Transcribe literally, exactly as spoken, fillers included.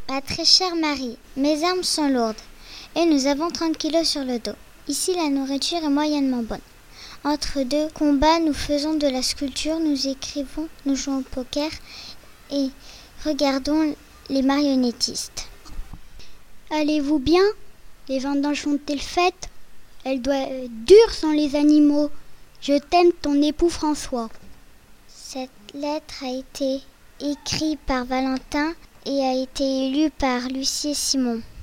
Ma très chère Marie, mes armes sont lourdes et nous avons trente kilos sur le dos. Ici, la nourriture est moyennement bonne. Entre deux combats, nous faisons de la sculpture, nous écrivons, nous jouons au poker et regardons les marionnettistes. Allez-vous bien? Les vendanges sont-elles faites? Elles doivent être dures sans les animaux. Je t'aime, ton époux François. Cette lettre a été écrite par Valentin et a été lue par Lucie et Simon.